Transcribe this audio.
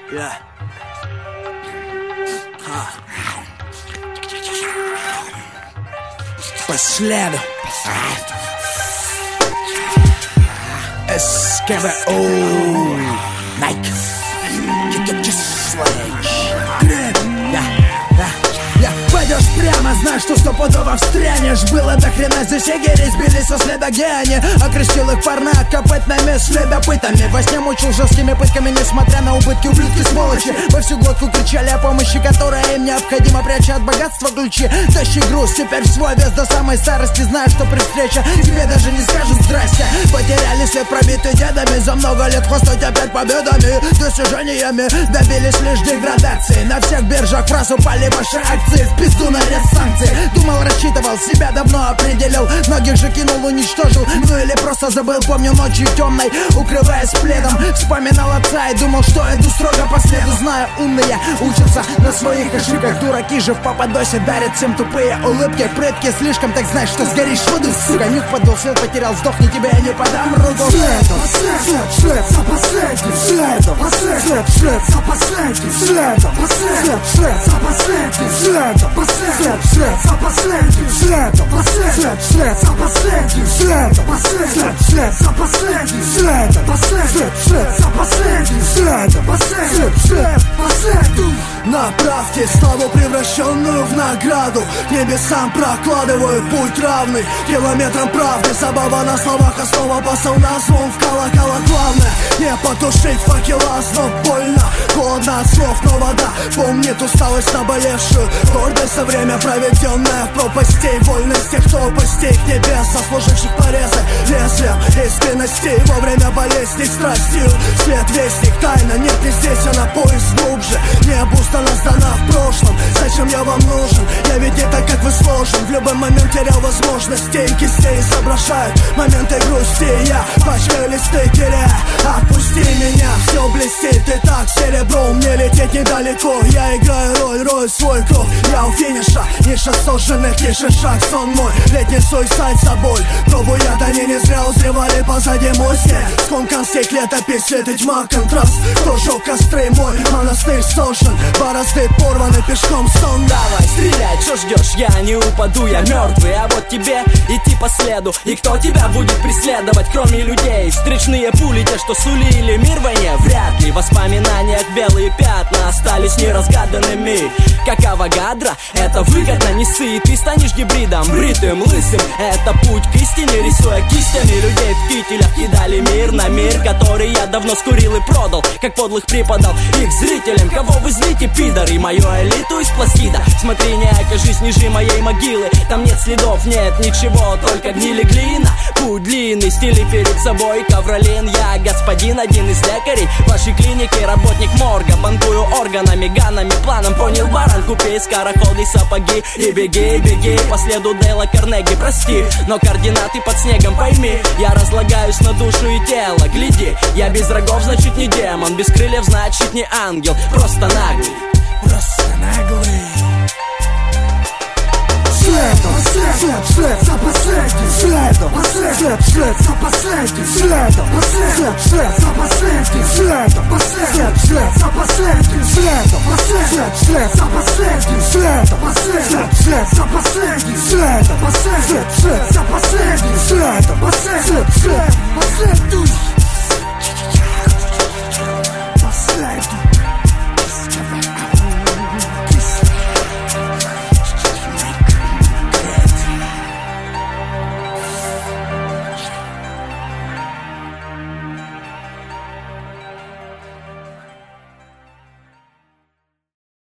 Yeah. По следу. СКВО. Nike. Пойдешь прямо, знаешь, что стопудово встрянешь. Было до хрена здесь егерей, сбили со следа гене. Окрестил их парна копытными следопытами. Во сне мучил жесткими пытками, несмотря на убытки, ублюдки сволочи. Во всю глотку кричали о помощи, которая им необходима, пряча от богатства ключи. Тащи груз теперь в свой вес до самой старости. Знаю, что при встрече тебе даже не скажут здрасте. Потеряли след, пробитый дедами. За много лет хвастать опять победами, достижениями. Добились лишь деградации. На всех биржах в раз упали ваши акции. В пизду наряд санкций. Думал, рассчитывал, себя давно определил. Многих же кинул, уничтожил. Ну или просто забыл, помню ночью темной, укрываясь пледом. Вспоминал отца и думал, что иду строго по следу. Знаю, умные учатся на своих ошибках. Дураки же в попадосе дарят всем тупые улыбки. Прытки слишком, так знаешь, что сгоришь в воду, сука. Нюх подул, свет потерял, сдохни, тебе я не подам руку. След за последним следом, след за последним следом, след за последним следом, след за последним следом, след за последним следом, след за последним следом, след за последним следом, след последним. Направьте славу, превращенную в награду. Небесам прокладываю путь равный километрам правды. Забава на словах, основа посыл на звон в колоколах. Главное не потушить факела, знов больно. Холодно от слов, но вода помнит усталость наболевшую. Гордость за время, проведенное в пропастей. Вольность тех топостей к небес, заслуживших порезы лезвием искренностей. Во время болезней страстью свет вестник, тайна. Нет, не здесь, а на поиск глубже. Не обуздана, сдана в прошлом. Зачем я вам нужен? Я ведь не так, как вы сложен. В любой момент терял возможность. Тень кистей изображают моменты грусти. Я пачкаю листы, теряя. Отпусти меня, все блестит. И так серебром мне лететь недалеко. Я играю роль свой круг. Я у финиша, ниша сожженных, тише шаг, сон мой. Летний суицид за боль. Пробую я, да не зря узревали позади мой снег. Скомкан стек, летопись, свет и тьма, контраст. Кто жег костры, мой монастырь сожжен. Борозды порваны, пешком сон. Давай, стреляй, что ждешь, я не упаду, я мертвый. А вот тебе идти по следу. И кто тебя будет преследовать, кроме людей? Встречные пули, те, что сулили мир войне, вряд ли. В воспоминаниях белые пятна остались неразгаданными. Как Авогадро, это выгодно, не ссы. Ты станешь гибридом, бритым, лысым. Это путь к истине, рисуя кистями людей в кителях. Кидали мир на мир, который я давно скурил и продал. Как подлых преподал их зрителям. Кого вы злите, пидоры, мою элиту из пластида. Смотри, не окажись ниже моей могилы. Там нет следов, нет ничего, только гнили глина. Путь длинный, стили перед собой ковролин. Я господин, один из лекарей вашей клиники, работник морга. Банкую органами, ганами, планом, понял баран. Купи скороходы, сапоги и беги, беги по следу Дейла Карнеги. Прости, но координаты под снегом пойми. Я разлагаюсь на душу и тело, гляди. Я без рогов, значит не демон. Без крыльев, значит не ангел. Просто наглый. Просто наглый. След за последним следом, след за последним следом, след за последним следом.